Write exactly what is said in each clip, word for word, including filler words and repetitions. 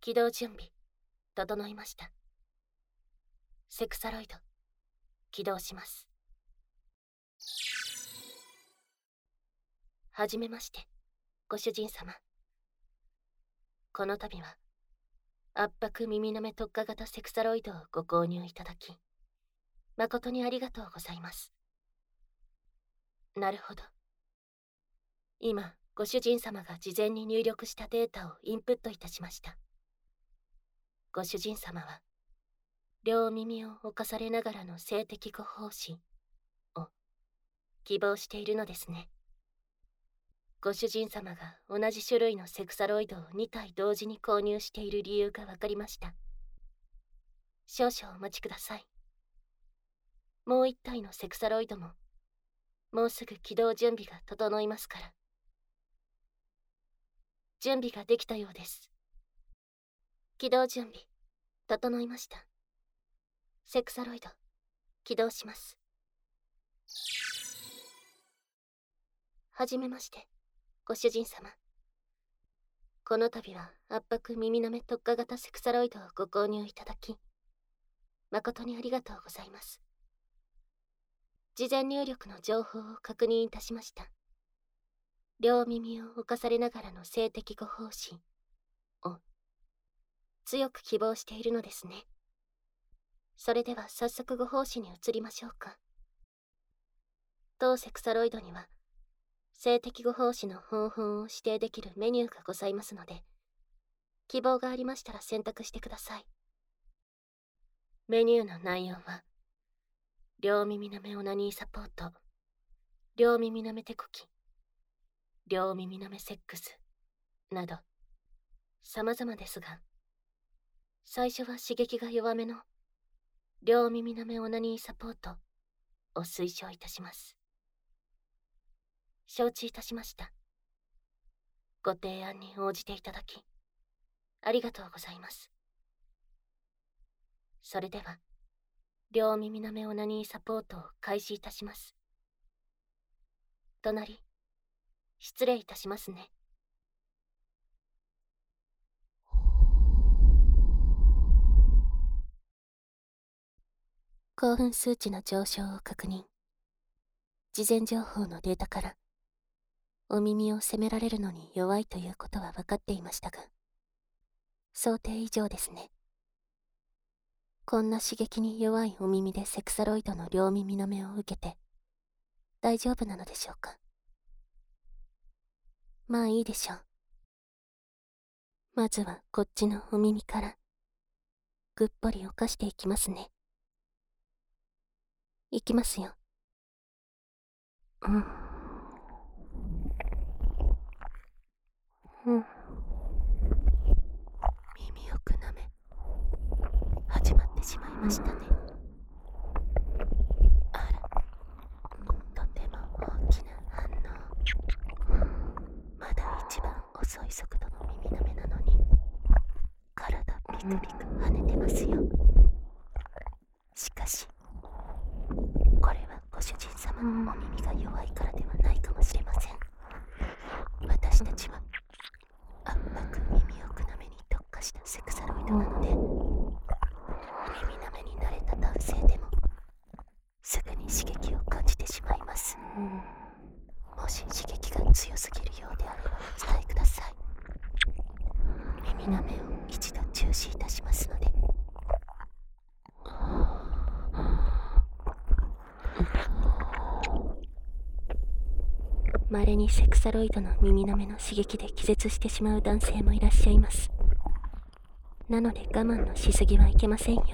起動準備、整いました。セクサロイド、起動します。はじめまして、ご主人様。この度は、圧迫耳なめ特化型セクサロイドをご購入いただき、誠にありがとうございます。なるほど。今、ご主人様が事前に入力したデータをインプットいたしました。ご主人様は、両耳を侵されながらの性的ご奉仕を希望しているのですね。ご主人様が同じ種類のセクサロイドをにたい同時に購入している理由がわかりました。少々お待ちください。もういったいのセクサロイドも、もうすぐ起動準備が整いますから。準備ができたようです。起動準備、整いました。セクサロイド、起動します。はじめまして、ご主人様。この度は圧迫耳なめ特化型セクサロイドをご購入いただき、誠にありがとうございます。事前入力の情報を確認いたしました。両耳を侵されながらの性的ご奉仕を強く希望しているのですね。それでは早速ご奉仕に移りましょうか。当セクサロイドには、性的ご奉仕の方法を指定できるメニューがございますので、希望がありましたら選択してください。メニューの内容は、両耳なめオナニーサポート、両耳なめ手こき、両耳なめセックス、など、様々ですが、最初は刺激が弱めの、両耳なめオナニーサポートを推奨いたします。承知いたしました。ご提案に応じていただき、ありがとうございます。それでは、両耳なめオナニーサポートを開始いたします。隣、失礼いたしますね。興奮数値の上昇を確認。事前情報のデータから、お耳を責められるのに弱いということは分かっていましたが、想定以上ですね。こんな刺激に弱いお耳でセクサロイドの両耳の目を受けて、大丈夫なのでしょうか。まあいいでしょう。まずはこっちのお耳から、ぐっぽり犯していきますね。いきますよ。うん。うん。耳をくなめ、始まってしまいましたね。あら、とても大きな反応。まだ一番遅い速度の耳なめなのに、体ビクビク跳ねてますよ。しかし、これはご主人様のお耳が弱いからではないかもしれません。私たちは圧迫耳をくなめに特化したセクサロイドなので、耳なめに慣れた男性でもすぐに刺激を感じてしまいます。もし刺激が強すぎるようであればお伝えください。耳なめを一度中止いたしますので。稀にセクサロイドの耳なめの刺激で気絶してしまう男性もいらっしゃいます。なので我慢のしすぎはいけませんよ。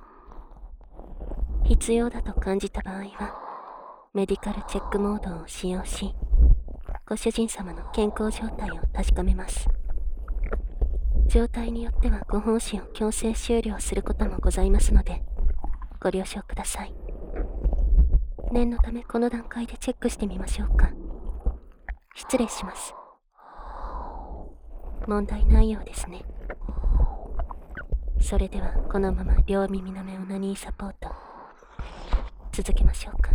必要だと感じた場合は、メディカルチェックモードを使用し、ご主人様の健康状態を確かめます。状態によってはご奉仕を強制終了することもございますので、ご了承ください。念のためこの段階でチェックしてみましょうか。失礼します。問題ないようですね。それではこのまま両耳なめオナニーサポート続けましょうか。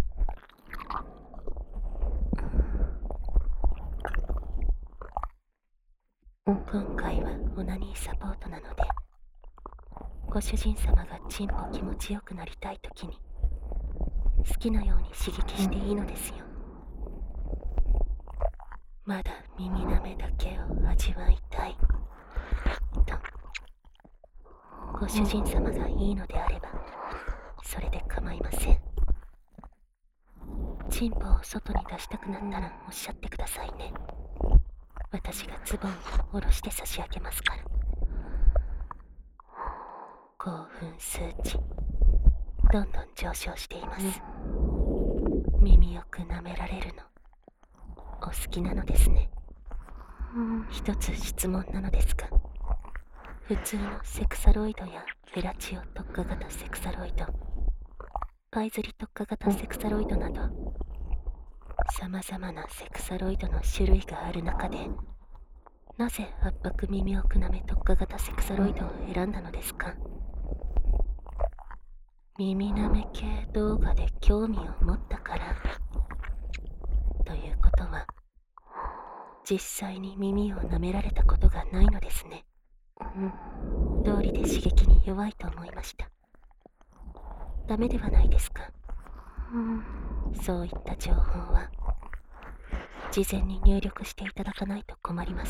今回はオナニーサポートなので、ご主人様がチンポ気持ちよくなりたいときに好きなように刺激していいのですよ。まだ耳なめだけを味わいたいとご主人様がいいのであればそれで構いません。チンポを外に出したくなったらおっしゃってくださいね。私がズボンを下ろして差し上げますから。興奮数値どんどん上昇しています。耳よく舐められるのお好きなのですね。一つ質問なのですが、普通のセクサロイドやフェラチオ特化型セクサロイド、パイズリ特化型セクサロイドなど様々なセクサロイドの種類がある中で、なぜ圧迫耳奥なめ特化型セクサロイドを選んだのですか？耳なめ系動画で興味を持ったからということは、実際に耳を舐められたことがないのですね。道理で刺激に弱いと思いました。ダメではないですか。そういった情報は事前に入力していただかないと困ります。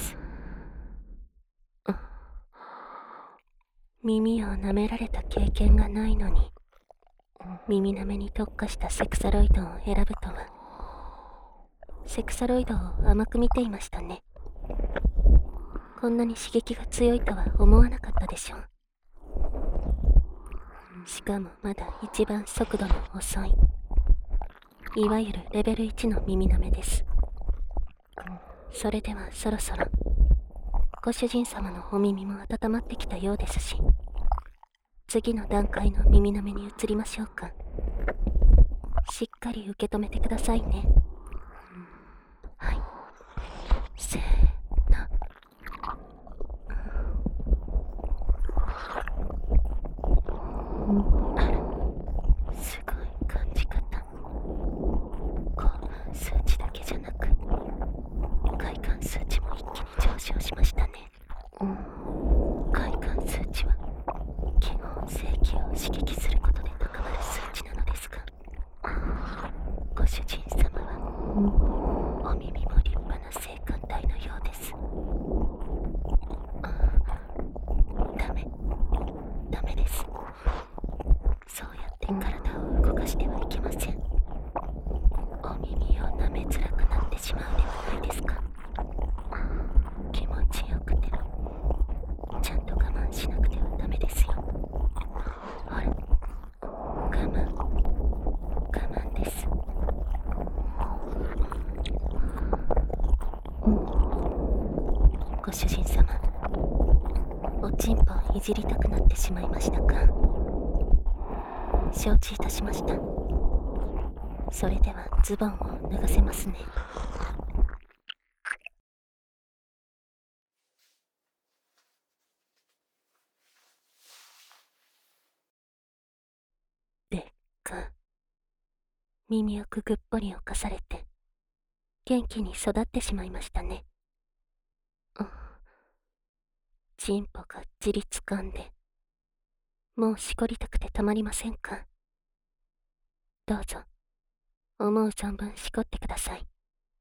耳を舐められた経験がないのに耳舐めに特化したセクサロイドを選ぶとは、セクサロイドを甘く見ていましたね。こんなに刺激が強いとは思わなかったでしょう。しかもまだ一番速度の遅い、いわゆるレベルいちの耳舐めです。それではそろそろご主人様のお耳も温まってきたようですし、次の段階の耳舐めに移りましょうか。しっかり受け止めてくださいね。はい、せーの。あら、すごい感じ方。興奮数値だけじゃなく快感数値も一気に上昇しましたね。快感数値は基本正規を刺激することで高まる数値なのですが、ご主人様はお耳も立派な性感帯のようです。ダメダメです。そうやって体を動かしてはいけません。お耳を舐めづらくなってしまうではないですか。気持ちよくてちゃんと我慢しなくてはダメですよ。ほら、我慢我慢です。ご主人様、おちんぽをいじりたくなってしまいましたか？承知いたしました。それではズボンを脱がせますね。でっか、耳奥ぐっぽり侵されて元気に育ってしまいましたね。チンポがっちりつかんで、もうしこりたくてたまりませんか？どうぞ思う存分しこってください。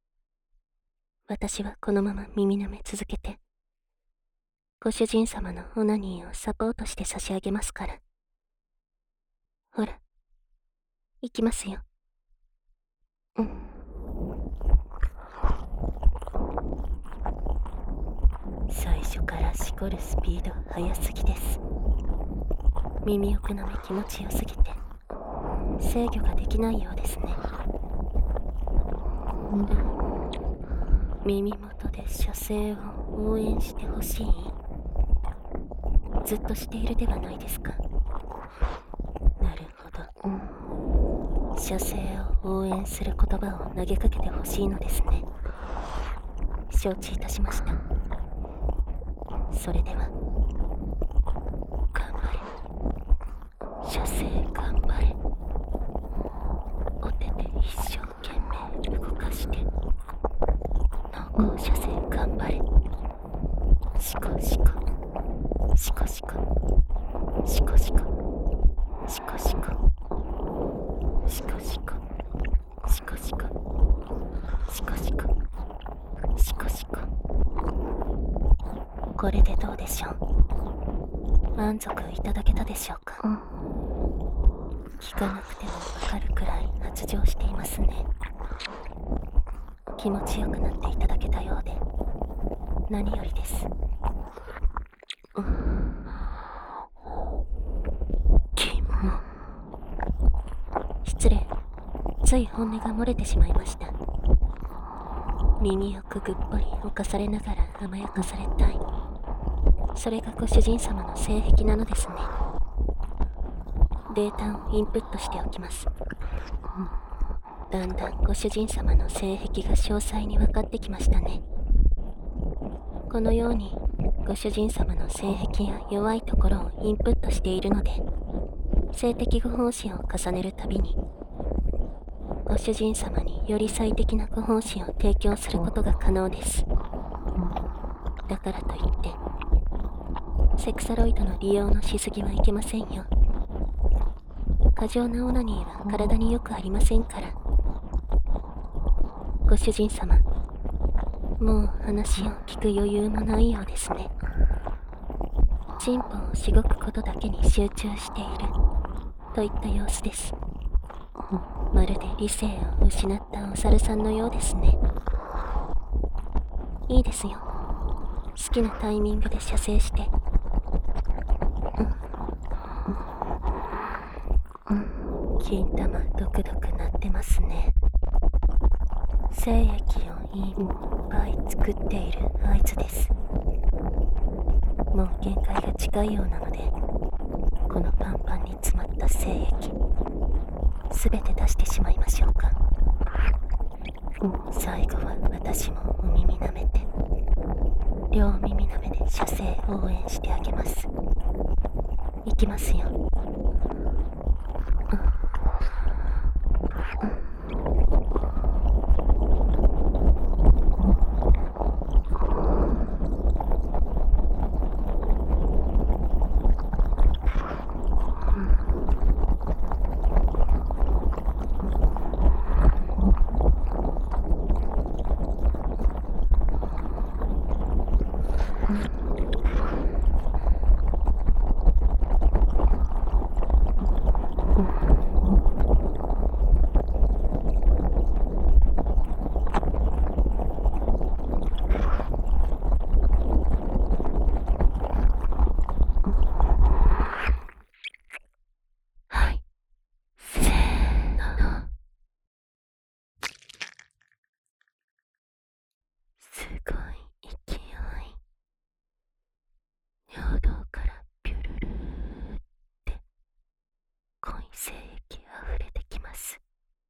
私はこのまま耳舐め続けてご主人様のオナニーをサポートして差し上げますから。ほら、行きますよ。うん。最初からしこるスピード速すぎです。耳奥舐め気持ちよすぎて制御ができないようですね。うん、耳元で射精を応援してほしい？ずっとしているではないですか。なるほど、うん、射精を応援する言葉を投げかけてほしいのですね。承知いたしました。それでは頑張れ、射精頑張れ。お手で一生懸命動かして濃厚射精頑張れ。しこしこれでどうでしょう。満足いただけたでしょうか。うん、聞かなくてもわかるくらい発情していますね。気持ちよくなっていただけたようで何よりです。うん、キモ。失礼、つい本音が漏れてしまいました。耳をくぐっぽり侵されながら甘やかされたい、それがご主人様の性癖なのですね。データをインプットしておきます。だんだんご主人様の性癖が詳細に分かってきましたね。このようにご主人様の性癖や弱いところをインプットしているので、性的ご奉仕を重ねるたびにご主人様により最適なご奉仕を提供することが可能です。だからといってセクサロイドの利用のしすぎはいけませんよ。過剰なオナニーは体によくありませんから。ご主人様、もう話を聞く余裕もないようですね。チンポをしごくことだけに集中しているといった様子です。まるで理性を失ったお猿さんのようですね。いいですよ、好きなタイミングで射精して。うん、うん、金玉ドクドク鳴ってますね。精液をいっぱい作っている合図です。もう限界が近いようなので、このパンパンに詰まった精液すべて出してしまいましょうか。最後は私もお耳舐めて、両耳舐めで射精応援してあげます。いきますよ。精液あふれてきます。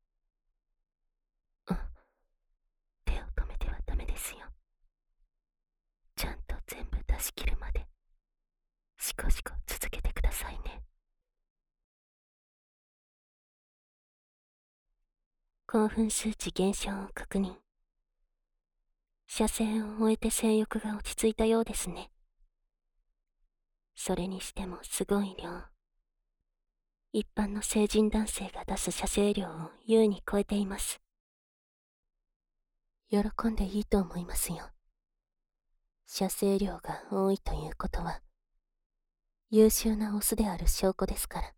うん、手を止めてはダメですよ。ちゃんと全部出し切るまでしこしこ続けてくださいね。興奮数値減少を確認。射精を終えて性欲が落ち着いたようですね。それにしてもすごい量。一般の成人男性が出す射精量を優に超えています。喜んでいいと思いますよ。射精量が多いということは優秀なオスである証拠ですから。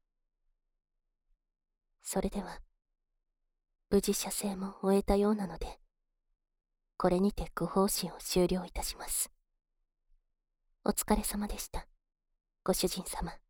それでは無事射精も終えたようなので、これにてご奉仕を終了いたします。お疲れ様でした、ご主人様。